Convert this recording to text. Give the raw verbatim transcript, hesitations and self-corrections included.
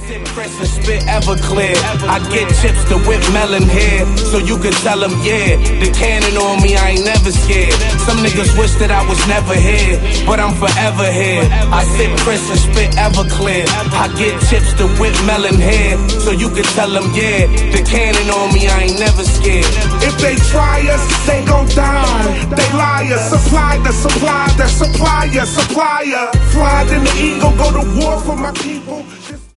sip Chris and spit Everclear. I get chips to whip melon hair, so you could tell them, yeah, the cannon on me, I ain't never scared. Some niggas wish that I was never here, but I'm forever here. I sip Chris and spit Everclear. I get chips to whip melon hair, so you could tell them, yeah, the cannon on me, I ain't never scared. If they try us, they gon' die. They liars, supply the supply, the supplier, supplier. Fly in the eagle, go to war for my people.